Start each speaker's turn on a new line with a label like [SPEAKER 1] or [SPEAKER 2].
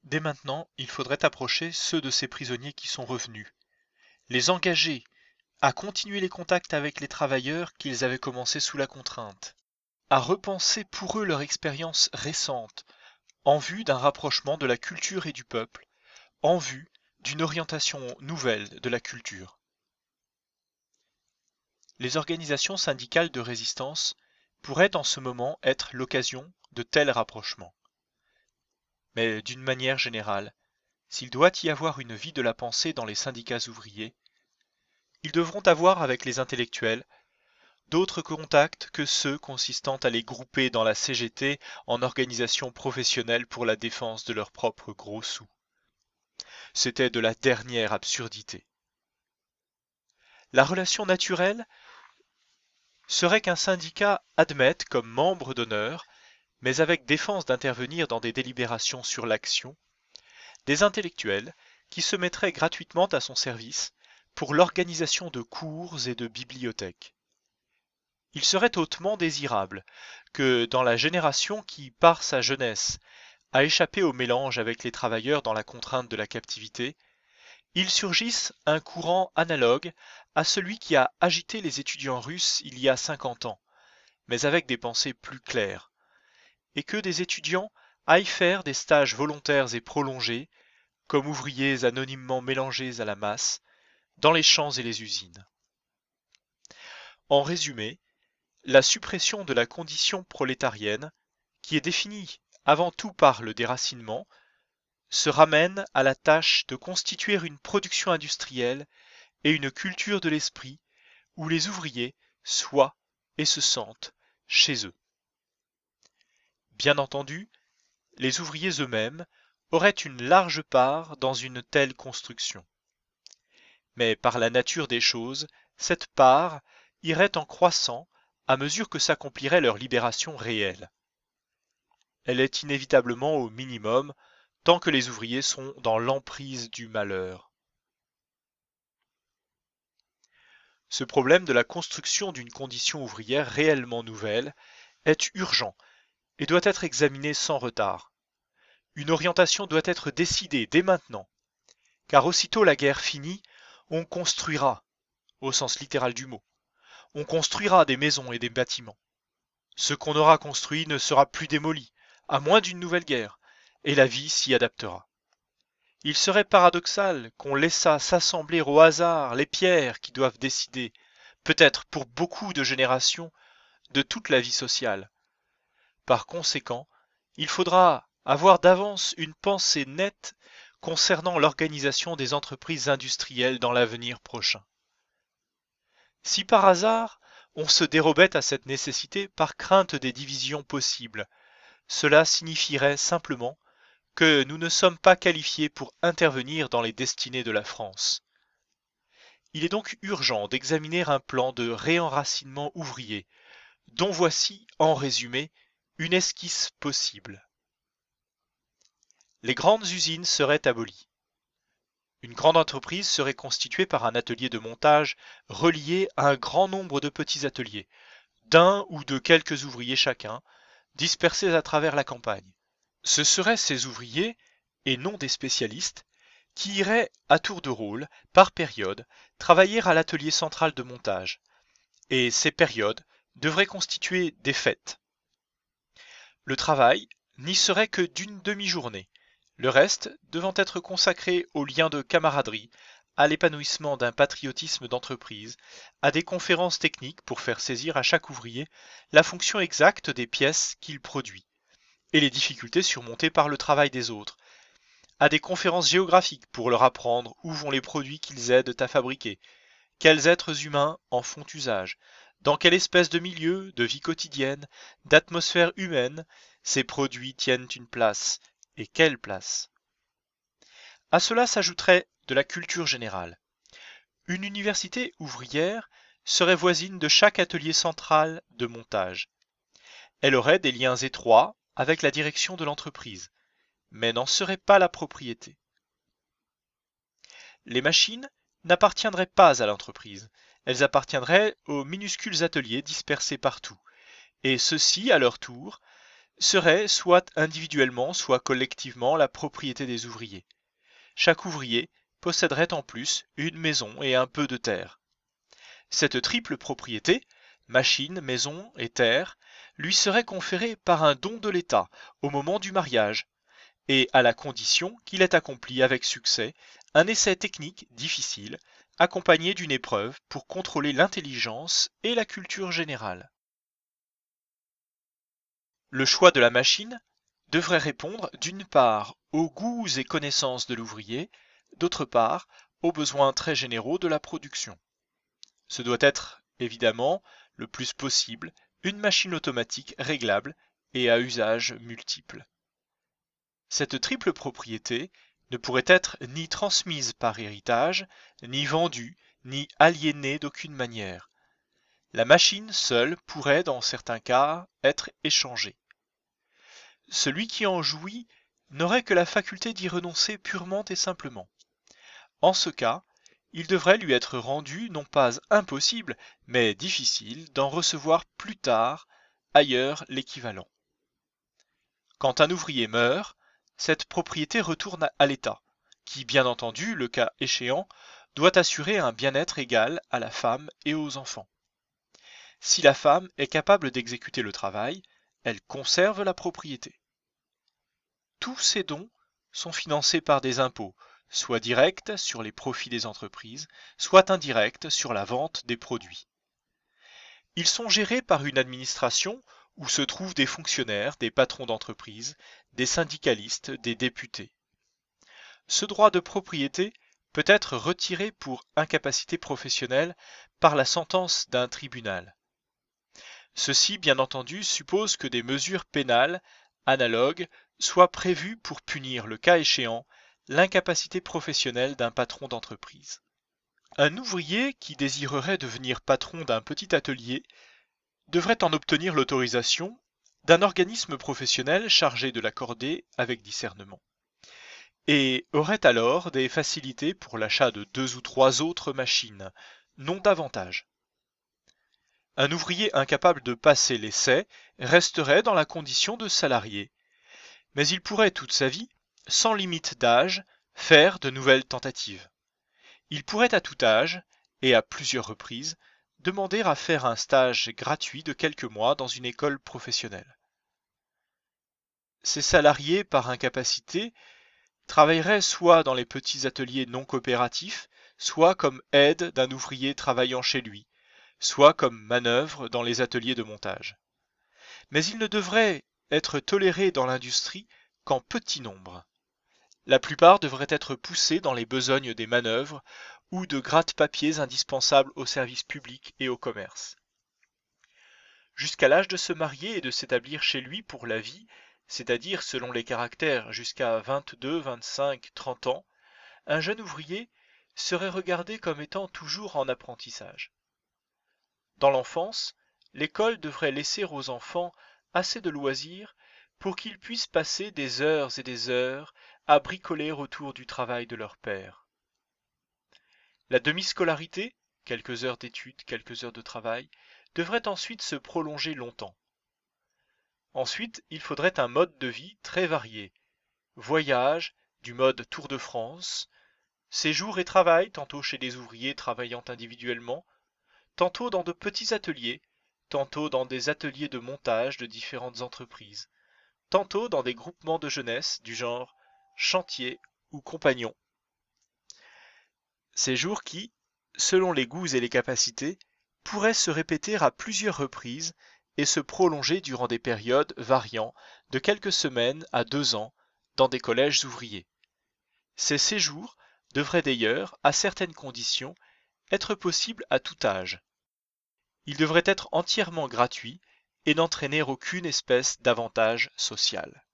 [SPEAKER 1] Dès maintenant, il faudrait approcher ceux de ces prisonniers qui sont revenus, les engager à continuer les contacts avec les travailleurs qu'ils avaient commencés sous la contrainte, à repenser pour eux leur expérience récente, en vue d'un rapprochement de la culture et du peuple, en vue d'une orientation nouvelle de la culture. Les organisations syndicales de résistance pourraient en ce moment être l'occasion de tels rapprochements. Mais d'une manière générale, s'il doit y avoir une vie de la pensée dans les syndicats ouvriers, ils devront avoir avec les intellectuels d'autres contacts que ceux consistant à les grouper dans la CGT en organisation professionnelle pour la défense de leurs propres gros sous. C'était de la dernière absurdité. La relation naturelle serait qu'un syndicat admette comme membre d'honneur, mais avec défense d'intervenir dans des délibérations sur l'action, des intellectuels qui se mettraient gratuitement à son service pour l'organisation de cours et de bibliothèques. Il serait hautement désirable que, dans la génération qui, par sa jeunesse, a échappé au mélange avec les travailleurs dans la contrainte de la captivité, il surgisse un courant analogue à celui qui a agité les étudiants russes il y a 50 ans, mais avec des pensées plus claires, et que des étudiants aillent faire des stages volontaires et prolongés, comme ouvriers anonymement mélangés à la masse, dans les champs et les usines. En résumé, la suppression de la condition prolétarienne, qui est définie avant tout par le déracinement, se ramène à la tâche de constituer une production industrielle et une culture de l'esprit où les ouvriers soient et se sentent chez eux. Bien entendu, les ouvriers eux-mêmes auraient une large part dans une telle construction. Mais par la nature des choses, cette part irait en croissant à mesure que s'accomplirait leur libération réelle. Elle est inévitablement au minimum tant que les ouvriers sont dans l'emprise du malheur. Ce problème de la construction d'une condition ouvrière réellement nouvelle est urgent et doit être examiné sans retard. Une orientation doit être décidée dès maintenant, car aussitôt la guerre finie, on construira, au sens littéral du mot, on construira des maisons et des bâtiments. Ce qu'on aura construit ne sera plus démoli, à moins d'une nouvelle guerre, et la vie s'y adaptera. Il serait paradoxal qu'on laissât s'assembler au hasard les pierres qui doivent décider, peut-être pour beaucoup de générations, de toute la vie sociale. Par conséquent, il faudra avoir d'avance une pensée nette concernant l'organisation des entreprises industrielles dans l'avenir prochain. Si par hasard on se dérobait à cette nécessité par crainte des divisions possibles, cela signifierait simplement que nous ne sommes pas qualifiés pour intervenir dans les destinées de la France. Il est donc urgent d'examiner un plan de réenracinement ouvrier, dont voici, en résumé, une esquisse possible. Les grandes usines seraient abolies. Une grande entreprise serait constituée par un atelier de montage relié à un grand nombre de petits ateliers, d'un ou de quelques ouvriers chacun, dispersés à travers la campagne. Ce seraient ces ouvriers, et non des spécialistes, qui iraient à tour de rôle, par période, travailler à l'atelier central de montage. Et ces périodes devraient constituer des fêtes. Le travail n'y serait que d'une demi-journée, le reste devant être consacré aux liens de camaraderie, à l'épanouissement d'un patriotisme d'entreprise, à des conférences techniques pour faire saisir à chaque ouvrier la fonction exacte des pièces qu'il produit, et les difficultés surmontées par le travail des autres, à des conférences géographiques pour leur apprendre où vont les produits qu'ils aident à fabriquer, quels êtres humains en font usage, dans quelle espèce de milieu, de vie quotidienne, d'atmosphère humaine, ces produits tiennent une place, et quelle place. À cela s'ajouterait de la culture générale. Une université ouvrière serait voisine de chaque atelier central de montage. Elle aurait des liens étroits avec la direction de l'entreprise, mais n'en serait pas la propriété. Les machines n'appartiendraient pas à l'entreprise, elles appartiendraient aux minuscules ateliers dispersés partout, et ceux-ci, à leur tour, serait soit individuellement, soit collectivement la propriété des ouvriers. Chaque ouvrier posséderait en plus une maison et un peu de terre. Cette triple propriété, machine, maison et terre, lui serait conférée par un don de l'État au moment du mariage, et à la condition qu'il ait accompli avec succès un essai technique difficile, accompagné d'une épreuve pour contrôler l'intelligence et la culture générale. Le choix de la machine devrait répondre d'une part aux goûts et connaissances de l'ouvrier, d'autre part aux besoins très généraux de la production. Ce doit être, évidemment, le plus possible, une machine automatique réglable et à usage multiple. Cette triple propriété ne pourrait être ni transmise par héritage, ni vendue, ni aliénée d'aucune manière. La machine seule pourrait, dans certains cas, être échangée. Celui qui en jouit n'aurait que la faculté d'y renoncer purement et simplement. En ce cas, il devrait lui être rendu non pas impossible, mais difficile d'en recevoir plus tard, ailleurs, l'équivalent. Quand un ouvrier meurt, cette propriété retourne à l'État, qui, bien entendu, le cas échéant, doit assurer un bien-être égal à la femme et aux enfants. Si la femme est capable d'exécuter le travail, elle conserve la propriété. Tous ces dons sont financés par des impôts, soit directs sur les profits des entreprises, soit indirects sur la vente des produits. Ils sont gérés par une administration où se trouvent des fonctionnaires, des patrons d'entreprise, des syndicalistes, des députés. Ce droit de propriété peut être retiré pour incapacité professionnelle par la sentence d'un tribunal. Ceci, bien entendu, suppose que des mesures pénales analogues soient prévues pour punir, le cas échéant, l'incapacité professionnelle d'un patron d'entreprise. Un ouvrier qui désirerait devenir patron d'un petit atelier devrait en obtenir l'autorisation d'un organisme professionnel chargé de l'accorder avec discernement, et aurait alors des facilités pour l'achat de 2 ou 3 autres machines, non davantage. Un ouvrier incapable de passer l'essai resterait dans la condition de salarié, mais il pourrait toute sa vie, sans limite d'âge, faire de nouvelles tentatives. Il pourrait à tout âge, et à plusieurs reprises, demander à faire un stage gratuit de quelques mois dans une école professionnelle. Ces salariés par incapacité travailleraient soit dans les petits ateliers non coopératifs, soit comme aide d'un ouvrier travaillant chez lui, soit comme manœuvre dans les ateliers de montage. Mais ils ne devraient être tolérés dans l'industrie qu'en petit nombre. La plupart devraient être poussés dans les besognes des manœuvres ou de gratte-papiers indispensables au service public et au commerce. Jusqu'à l'âge de se marier et de s'établir chez lui pour la vie, c'est-à-dire selon les caractères jusqu'à 22, 25, 30 ans, un jeune ouvrier serait regardé comme étant toujours en apprentissage. Dans l'enfance, l'école devrait laisser aux enfants assez de loisirs pour qu'ils puissent passer des heures et des heures à bricoler autour du travail de leur père. La demi-scolarité, quelques heures d'études, quelques heures de travail, devrait ensuite se prolonger longtemps. Ensuite, il faudrait un mode de vie très varié. Voyage, du mode Tour de France, séjour et travail, tantôt chez des ouvriers travaillant individuellement, tantôt dans de petits ateliers, tantôt dans des ateliers de montage de différentes entreprises, tantôt dans des groupements de jeunesse du genre chantier ou compagnon. Séjours qui, selon les goûts et les capacités, pourraient se répéter à plusieurs reprises et se prolonger durant des périodes variant de quelques semaines à 2 ans dans des collèges ouvriers. Ces séjours devraient d'ailleurs, à certaines conditions, être possibles à tout âge. Ils devraient être entièrement gratuits et n'entraîner aucune espèce d'avantage social.